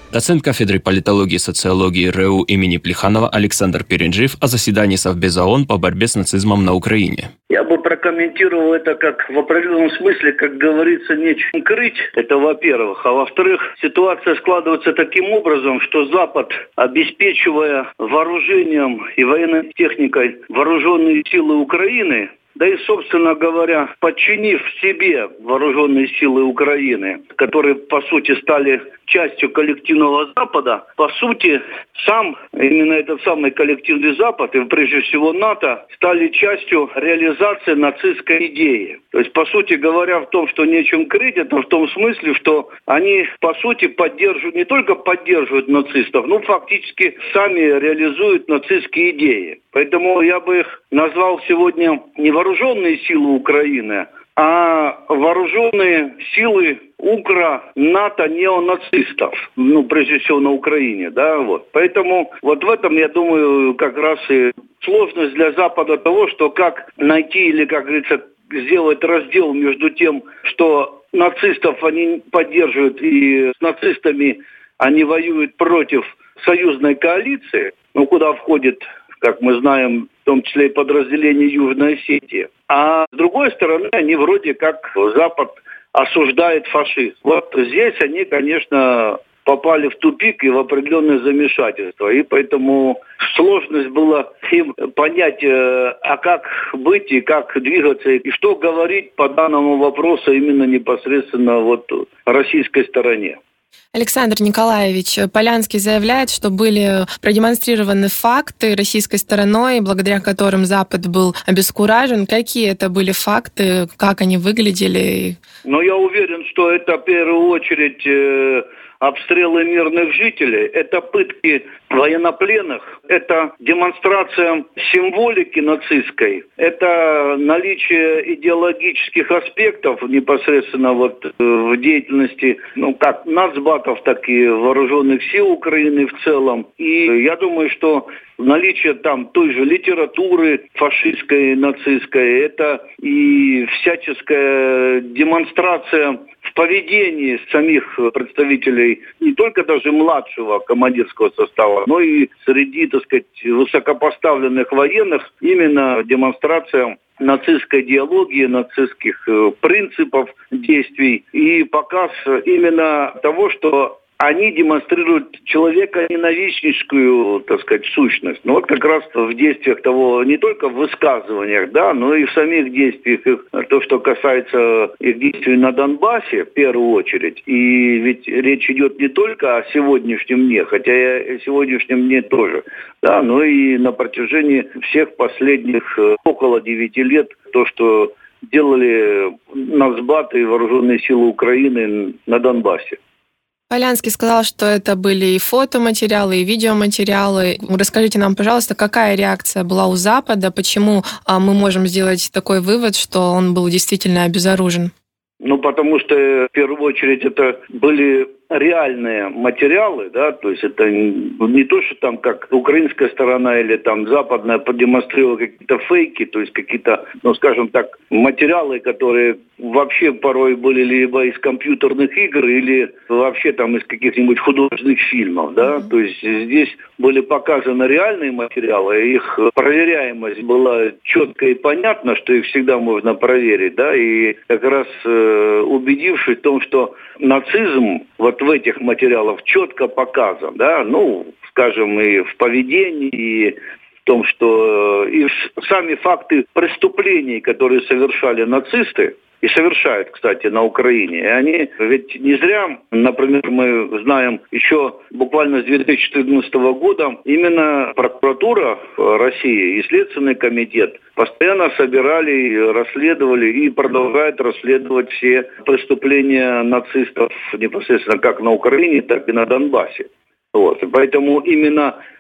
Доцент кафедры политологии и социологии РЭУ имени Плеханова Александр Перенджиев о заседании Совбеза ООН по борьбе с нацизмом на Украине. Я бы прокомментировал это как в определенном смысле, как говорится, нечем крыть. Это во-первых. А во-вторых, ситуация складывается таким образом, что Запад, обеспечивая вооружением и военной техникой вооруженные силы Украины, да и, собственно говоря, подчинив себе вооруженные силы Украины, которые, по сути, стали частью коллективного Запада, по сути, именно этот самый коллективный Запад, и прежде всего НАТО, стали частью реализации нацистской идеи. То есть, по сути говоря, в том, что нечем крыть, это в том смысле, что они, по сути, не только поддерживают нацистов, но фактически сами реализуют нацистские идеи. Поэтому я бы их назвал сегодня не вооруженные силы Украины, а вооруженные силы укро-НАТО-неонацистов, прежде всего на Украине, да, вот. Поэтому вот в этом, я думаю, как раз и сложность для Запада того, что как найти или, как говорится, сделать раздел между тем, что нацистов они поддерживают, и с нацистами они воюют против союзной коалиции, куда входит, как мы знаем, в том числе и подразделение Южной Осетии. А с другой стороны, они вроде как Запад осуждает фашизм. Вот здесь они, конечно, попали в тупик и в определенное замешательство. И поэтому сложность была им понять, а как быть и как двигаться, и что говорить по данному вопросу именно непосредственно вот российской стороне. Александр Николаевич, Полянский заявляет, что были продемонстрированы факты российской стороной, благодаря которым Запад был обескуражен. Какие это были факты, как они выглядели? Я уверен, что это в первую очередь обстрелы мирных жителей, это пытки военнопленных, это демонстрация символики нацистской, это наличие идеологических аспектов непосредственно в деятельности, как нацбатов, так и вооруженных сил Украины в целом. И я думаю, что наличие там той же литературы фашистской, нацистской, это и всяческая демонстрация в поведении самих представителей не только даже младшего командирского состава, но и среди, так сказать, высокопоставленных военных именно демонстрация нацистской идеологии, нацистских принципов действий и показ именно того, что они демонстрируют человеконенавистническую, так сказать, сущность. Как раз в действиях того, не только в высказываниях, да, но и в самих действиях, то, что касается их действий на Донбассе, в первую очередь. И ведь речь идет не только о сегодняшнем дне, хотя и о сегодняшнем дне тоже, да, но и на протяжении всех последних около 9 лет, то, что делали нацбат и вооруженные силы Украины на Донбассе. Полянский сказал, что это были и фотоматериалы, и видеоматериалы. Расскажите нам, пожалуйста, какая реакция была у Запада, почему мы можем сделать такой вывод, что он был действительно обезоружен? Потому что, в первую очередь, это были реальные материалы, да, то есть это не то, что там как украинская сторона или там западная продемонстрировала какие-то фейки, то есть какие-то, скажем так, материалы, которые вообще порой были либо из компьютерных игр или вообще там из каких-нибудь художественных фильмов, да, то есть здесь были показаны реальные материалы, их проверяемость была четкая и понятна, что их всегда можно проверить, да, и как раз убедившись в том, что нацизм вот в этих материалах четко показан, да, скажем, и в поведении, и в том, что и сами факты преступлений, которые совершали нацисты, и совершают, кстати, на Украине. И они ведь не зря, например, мы знаем еще буквально с 2014 года именно прокуратура России и Следственный комитет постоянно собирали, расследовали и продолжают расследовать все преступления нацистов непосредственно как на Украине, так и на Донбассе. Поэтому именно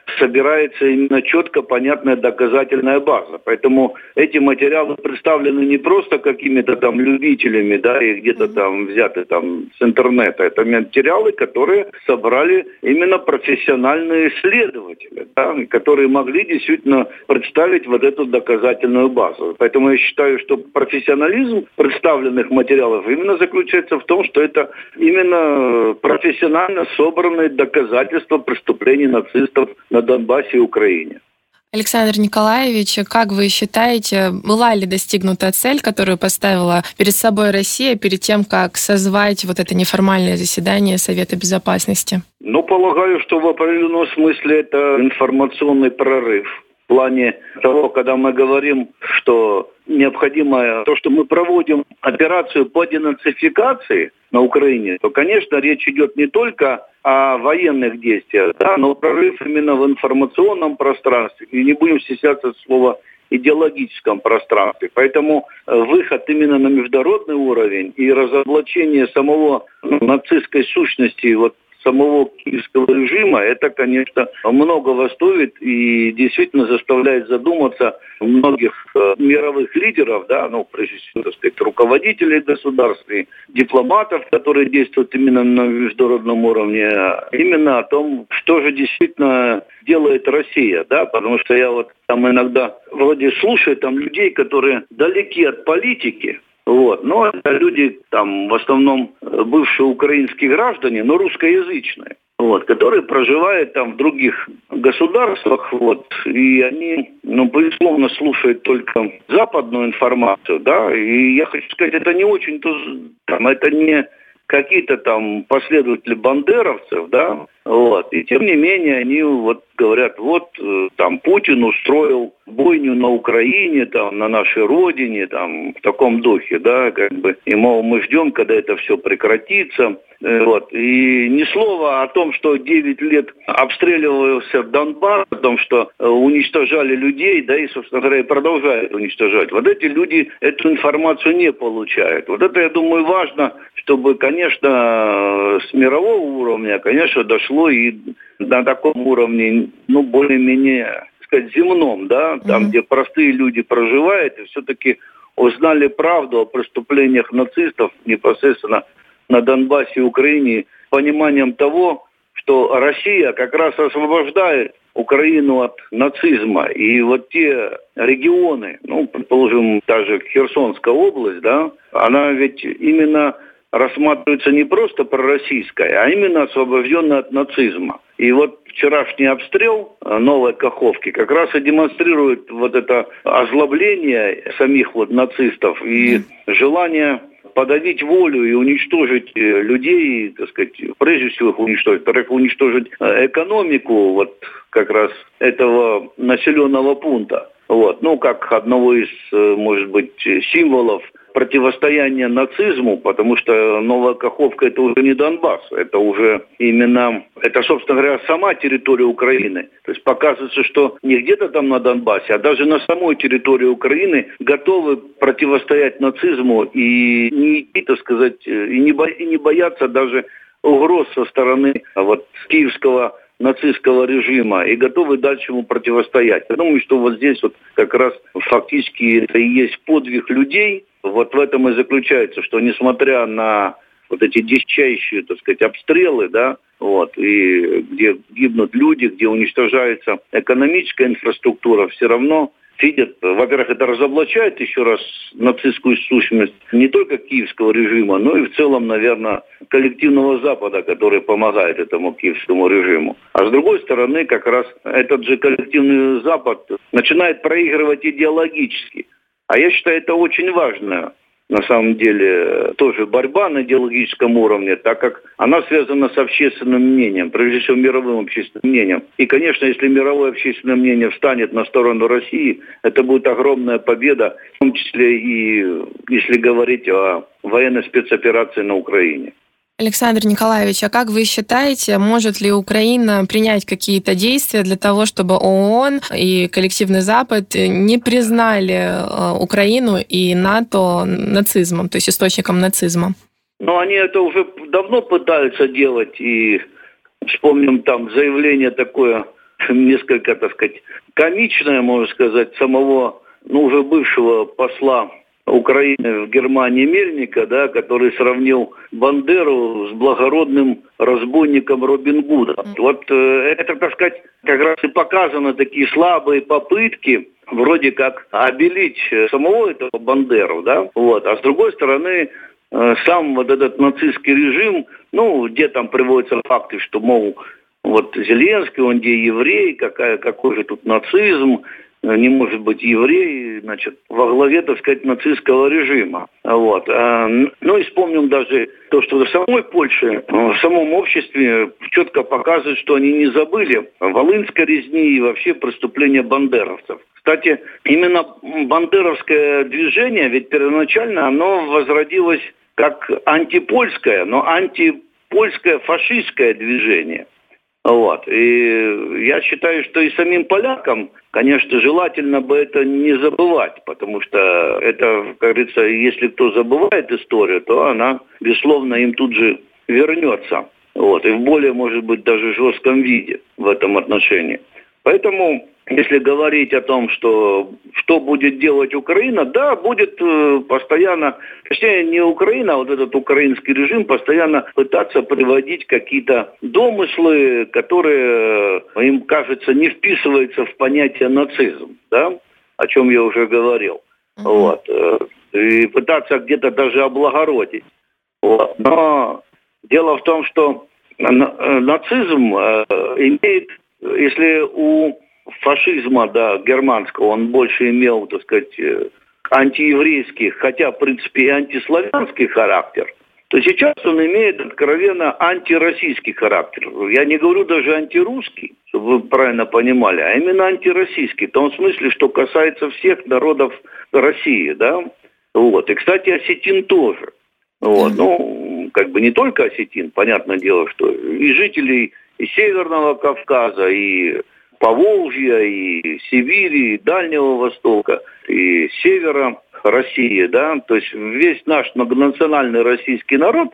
собирается именно четко понятная доказательная база. Поэтому эти материалы представлены не просто какими-то там любителями, да, и где-то там взяты там с интернета. Это материалы, которые собрали именно профессиональные исследователи, да, которые могли действительно представить вот эту доказательную базу. Поэтому я считаю, что профессионализм представленных материалов именно заключается в том, что это именно профессионально собранные доказательства преступлений нацистов на Донбассе и Украине. Александр Николаевич, как вы считаете, была ли достигнута цель, которую поставила перед собой Россия перед тем, как созвать вот это неформальное заседание Совета Безопасности? Полагаю, что в определенном смысле это информационный прорыв. В плане того, когда мы говорим, что необходимо то, что мы проводим операцию по денацификации на Украине, то, конечно, речь идет не только о военных действиях, да, но прорыв именно в информационном пространстве. И не будем стесняться слова идеологическом пространстве. Поэтому выход именно на международный уровень и разоблачение самого нацистской сущности, самого киевского режима, это, конечно, многого стоит и действительно заставляет задуматься многих мировых лидеров, да, прежде всего, так сказать, руководителей государств и дипломатов, которые действуют именно на международном уровне, именно о том, что же действительно делает Россия, да, потому что я там иногда вроде слушаю там людей, которые далеки от политики, но это люди там в основном бывшие украинские граждане, но русскоязычные, которые проживают там в других государствах, и они, безусловно, слушают только западную информацию, да, и я хочу сказать, это не очень-то, это не какие-то там последователи бандеровцев, да, и тем не менее они говорят, там Путин устроил бойню на Украине, там, на нашей родине, там, в таком духе, да, и, мол, мы ждем, когда это все прекратится, и ни слова о том, что 9 лет обстреливался Донбасс, о том, что уничтожали людей, да, и, собственно говоря, продолжают уничтожать. Эти люди эту информацию не получают. Это, я думаю, важно, чтобы, конечно, с мирового уровня, конечно, дошло и на таком уровне, более-менее, сказать, земном, да, там, где простые люди проживают, и все-таки узнали правду о преступлениях нацистов непосредственно на Донбассе и Украине, пониманием того, что Россия как раз освобождает Украину от нацизма. И те регионы, предположим, та же Херсонская область, да, она ведь именно рассматривается не просто пророссийская, а именно освобожденная от нацизма. И вчерашний обстрел Новой Каховки как раз и демонстрирует это озлобление самих нацистов и желание подавить волю и уничтожить людей, так сказать, прежде всего их уничтожить, во-вторых, уничтожить экономику как раз этого населенного пункта. Как одного из, может быть, символов противостояния нацизму, потому что Новая Каховка – это уже не Донбасс, это уже именно, это, собственно говоря, сама территория Украины. То есть показывается, что не где-то там на Донбассе, а даже на самой территории Украины готовы противостоять нацизму и не идти, так сказать, и не бояться даже угроз со стороны киевского нацистского режима и готовы дальше ему противостоять. Я думаю, что здесь как раз фактически это и есть подвиг людей. В этом и заключается, что несмотря на эти дичайшие, так сказать, обстрелы, да, и где гибнут люди, где уничтожается экономическая инфраструктура, все равно видят, во-первых, это разоблачает еще раз нацистскую сущность не только киевского режима, но и в целом, наверное, коллективного Запада, который помогает этому киевскому режиму. А с другой стороны, как раз этот же коллективный Запад начинает проигрывать идеологически. А я считаю, это очень важно. На самом деле, тоже борьба на идеологическом уровне, так как она связана с общественным мнением, прежде всего мировым общественным мнением. И, конечно, если мировое общественное мнение встанет на сторону России, это будет огромная победа, в том числе и если говорить о военной спецоперации на Украине. Александр Николаевич, а как вы считаете, может ли Украина принять какие-то действия для того, чтобы ООН и коллективный Запад не признали Украину и НАТО нацизмом, то есть источником нацизма? Они это уже давно пытаются делать, и вспомним там заявление такое несколько, так сказать, комичное, можно сказать, самого, уже бывшего посла Украины в Германии Мельника, да, который сравнил Бандеру с благородным разбойником Робин Гуда. Вот это, так сказать, как раз и показаны такие слабые попытки вроде как обелить самого этого Бандеру, да, а с другой стороны сам вот этот нацистский режим, где там приводятся факты, что, мол, Зеленский, он где еврей, какой же тут нацизм, не может быть еврей, во главе, так сказать, нацистского режима. И вспомним даже то, что в самой Польше, в самом обществе четко показывают, что они не забыли волынской резни и вообще преступления бандеровцев. Кстати, именно бандеровское движение, ведь первоначально оно возродилось как антипольское, но антипольское фашистское движение. И я считаю, что и самим полякам, конечно, желательно бы это не забывать, потому что это, как говорится, если кто забывает историю, то она, безусловно, им тут же вернется. И в более, может быть, даже жестком виде в этом отношении. Поэтому, если говорить о том, что будет делать Украина, да, будет постоянно, точнее, не Украина, а этот украинский режим постоянно пытаться приводить какие-то домыслы, которые, им кажется, не вписываются в понятие нацизм, да, о чем я уже говорил. И пытаться где-то даже облагородить. Но дело в том, что нацизм имеет, если у фашизма, да, германского, он больше имел, так сказать, антиеврейский, хотя, в принципе, и антиславянский характер, то сейчас он имеет откровенно антироссийский характер. Я не говорю даже антирусский, чтобы вы правильно понимали, а именно антироссийский, в том смысле, что касается всех народов России, да. И, кстати, осетин тоже. Не только осетин, понятное дело, что и жителей и Северного Кавказа, и Поволжья, и Сибири, и Дальнего Востока, и Севера России, да, то есть весь наш многонациональный российский народ,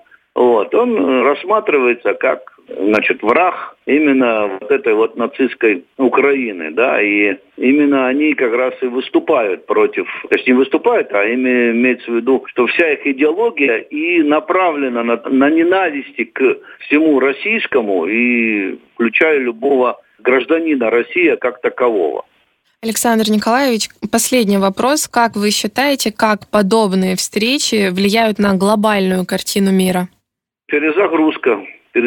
он рассматривается как, враг именно этой нацистской Украины, да, и именно они как раз и выступают против, точнее не выступают, а имеется в виду, что вся их идеология и направлена на ненависти к всему российскому, и включая любого гражданина России как такового. Александр Николаевич, последний вопрос. Как вы считаете, как подобные встречи влияют на глобальную картину мира? Перезагрузка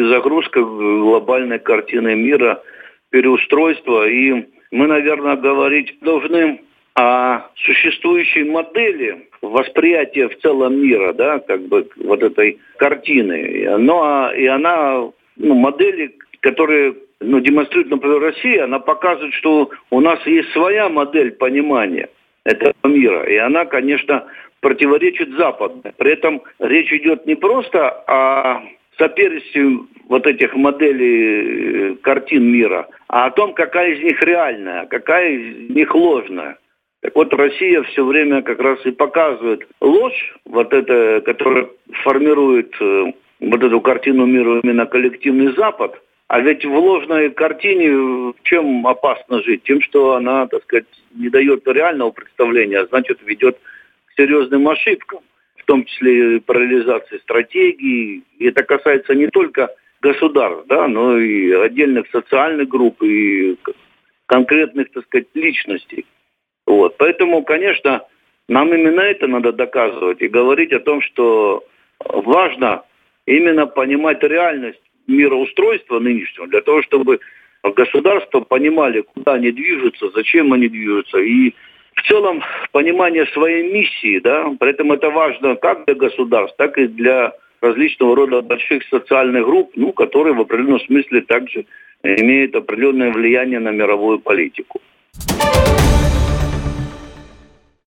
глобальной картины мира, переустройство. И мы, наверное, говорить должны о существующей модели восприятия в целом мира, да, этой картины. И она, модели, которые демонстрирует, например, Россия, она показывает, что у нас есть своя модель понимания этого мира. И она, конечно, противоречит западной. При этом речь идет не просто о соперничестве этих моделей картин мира, а о том, какая из них реальная, какая из них ложная. Так Россия все время как раз и показывает ложь, которая формирует эту картину мира именно коллективный Запад. А ведь в ложной картине чем опасно жить? Тем, что она, так сказать, не дает реального представления, а значит, ведет к серьезным ошибкам, в том числе и по реализации стратегии. И это касается не только государств, да, но и отдельных социальных групп, и конкретных, так сказать, личностей. Поэтому, конечно, нам именно это надо доказывать и говорить о том, что важно именно понимать реальность мироустройства нынешнего, для того, чтобы государства понимали, куда они движутся, зачем они движутся, и в целом понимание своей миссии, да, поэтому это важно как для государств, так и для различного рода больших социальных групп, которые в определенном смысле также имеют определенное влияние на мировую политику.